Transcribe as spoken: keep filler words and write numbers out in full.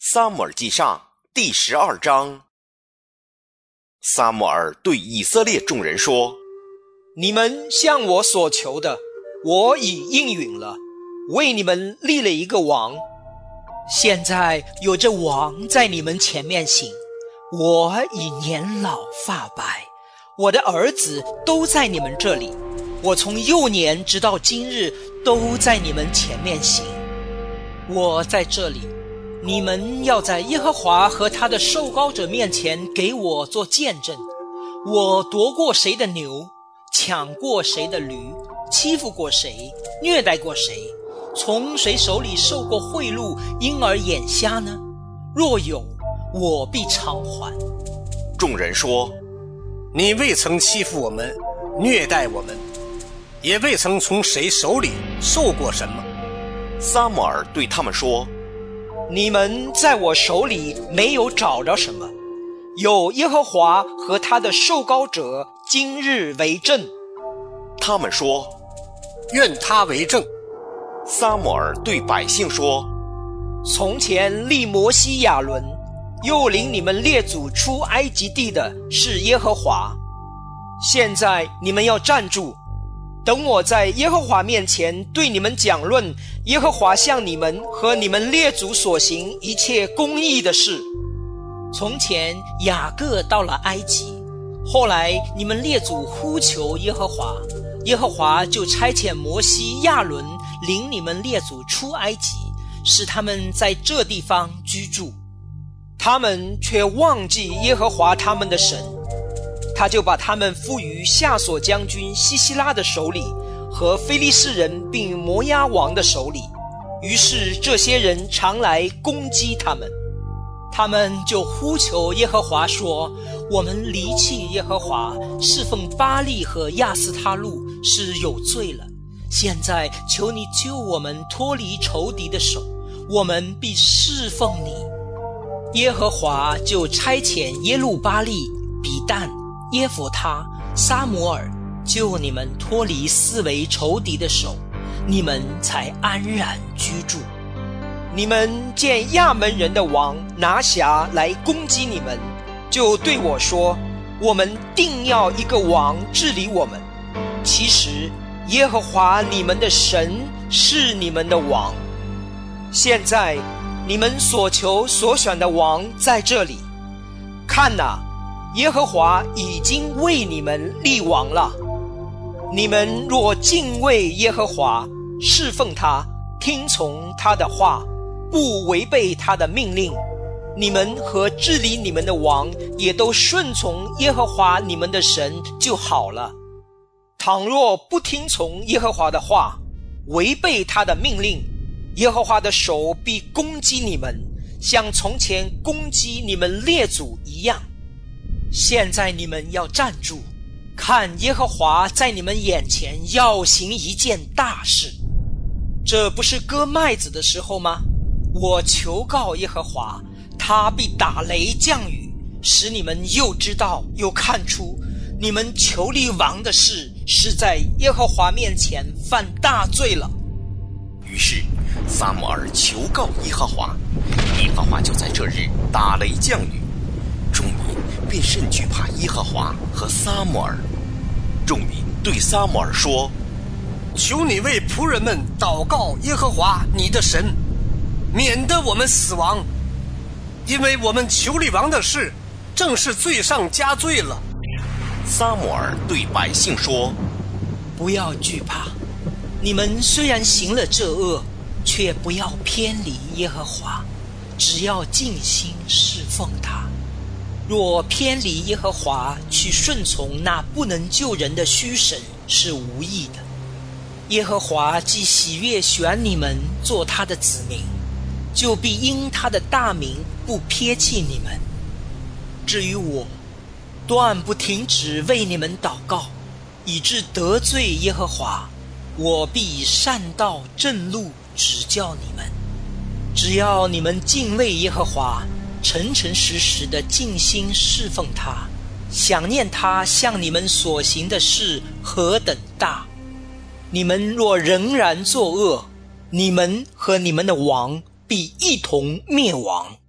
撒母耳记上第十二章。撒母耳对以色列众人说： 你们向我所求的，我已应允了，为你们立了一个王。现在有这王在你们前面行，我已年老发白，我的儿子都在你们这里，我从幼年直到今日都在你们前面行。我在这里，你们要在耶和华和他的受膏者面前给我做见证。我夺过谁的牛，抢过谁的驴，欺负过谁，虐待过谁，从谁手里受过贿赂，因而眼瞎呢？若有，我必偿还。 众人说： 你未曾欺负我们，虐待我们，也未曾从谁手里受过什么。 撒母耳对他们说： 你们在我手里没有找着什么，有耶和华和他的受膏者今日为证。 他们说： 愿他为证。 撒母耳对百姓说： 从前立摩西亚伦，又领你们列祖出埃及地的是耶和华。现在你们要站住，等我在耶和华面前对你们讲论耶和华向你们和你们列祖所行一切公义的事。从前雅各到了埃及，后来你们列祖呼求耶和华，耶和华就差遣摩西亚伦领你们列祖出埃及，使他们在这地方居住。他们却忘记耶和华他们的神，他就把他们付于夏所将军西西拉的手里，和非利士人并摩押王的手里。于是这些人常来攻击他们，他们就呼求耶和华说：我们离弃耶和华，侍奉巴力和亚斯他路，是有罪了。现在求你救我们脱离仇敌的手，我们必侍奉你。耶和华就差遣耶路巴力、比但、耶弗他、撒母耳救你们脱离四围仇敌的手，你们才安然居住。你们见亚门人的王拿辖来攻击你们，就对我说：我们定要一个王治理我们。其实耶和华你们的神是你们的王。现在你们所求所选的王在这里，看哪，耶和华已经为你们立王了。你们若敬畏耶和华，侍奉他，听从他的话，不违背他的命令，你们和治理你们的王也都顺从耶和华你们的神就好了。倘若不听从耶和华的话，违背他的命令，耶和华的手必攻击你们，像从前攻击你们列祖一样。现在你们要站住，看耶和华在你们眼前要行一件大事。这不是割麦子的时候吗？我求告耶和华，他必打雷降雨，使你们又知道又看出，你们求立王的事是在耶和华面前犯大罪了。 于是撒母耳求告耶和华，耶和华就在这日打雷降雨，众民便甚惧怕耶和华和撒母耳。众民对撒母耳说： 求你为仆人们祷告耶和华你的神，免得我们死亡，因为我们求立王的事正是罪上加罪了。 撒母耳对百姓说： 不要惧怕，你们虽然行了这恶，却不要偏离耶和华，只要尽心侍奉他。若偏离耶和华，去顺从那不能救人的虚神，是无益的。耶和华既喜悦选你们做他的子民，就必因他的大名不撇弃你们。至于我，断不停止为你们祷告，以致得罪耶和华，我必以善道正路指教你们。只要你们敬畏耶和华，诚诚实实的尽心侍奉他，想念他向你们所行的事何等大。你们若仍然作恶，你们和你们的王必一同灭亡。